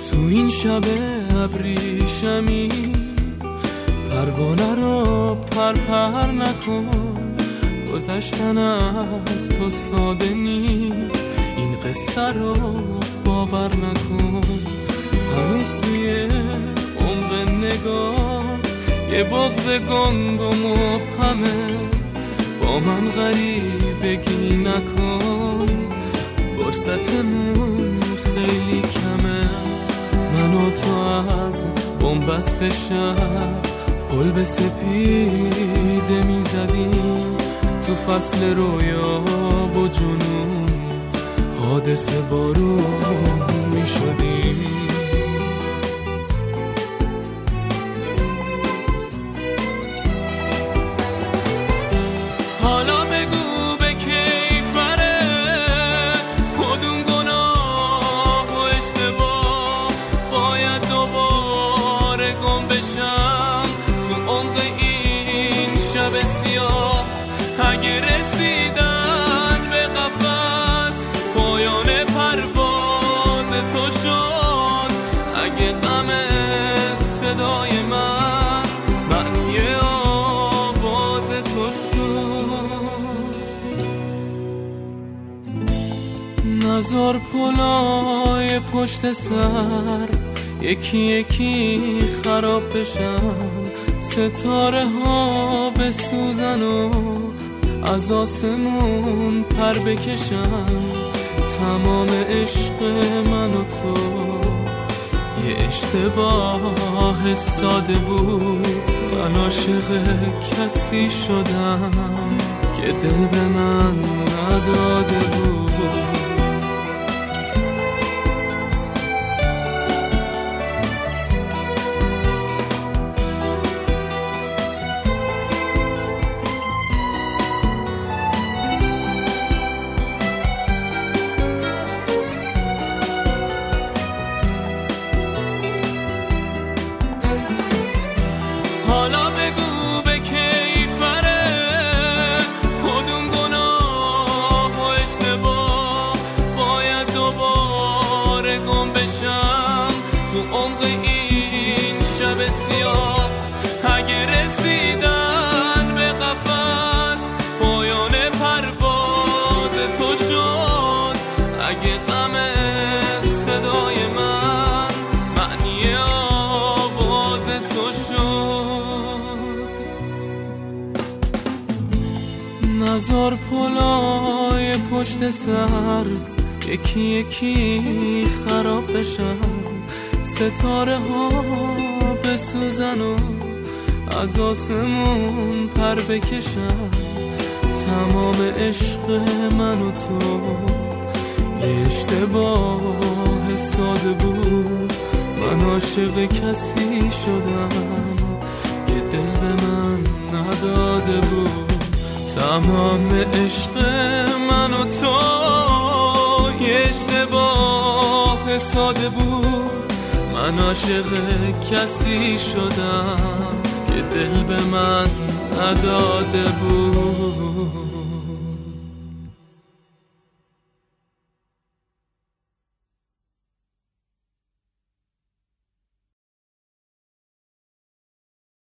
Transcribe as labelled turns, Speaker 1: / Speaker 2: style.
Speaker 1: تو این شب ابریشمی پروانه رو پر نکن، گذشتن از تو ساده نیست، این قصه رو باور نکن. هنوز توی عمق نگات یه بغض گنگ و مبهمه، با من غریبگی نکن، فرصتمون خیلی کمه. من و تو از بنبست شب پل به سپیده میزدیم، تو فصل رویا و جنون حادثه بارون میشدیم. حالا بگو به کیفره کدوم گناه و اشتباه باید دوباره گم بشم تو عمق این شب سیاه. اگه رسیدن به قفس پایان پرواز تو شد، اگه غم صدای من معنی آواز تو شد، نزار پلای پشت سر یکی یکی خراب بشن، ستاره ها بسوزن و از آسمون پر بکشن. تمام عشق من و تو یه اشتباه ساده بود، من عاشق کسی شدم که دل به من نداده بود. حالا بگو به کیفره کدوم گناه و اشتباه باید دوباره گم بشم تو عمق این شب سیاه. اگه رسیدن به قفس پایان پرواز تو شد، اگه غم صدای من معنی آواز تو شد، نزار پلای پشت سر یکی یکی خراب بشن، ستاره ها بسوزن و از آسمون پر بکشن. تمام عشق من و تو یه اشتباه ساده بود، من عاشق کسی شدم که دل به من نداده بود. تمام عشق من و تو یه اشتباه ساده بود، من عاشق کسی شدم که دل به من نداده بود.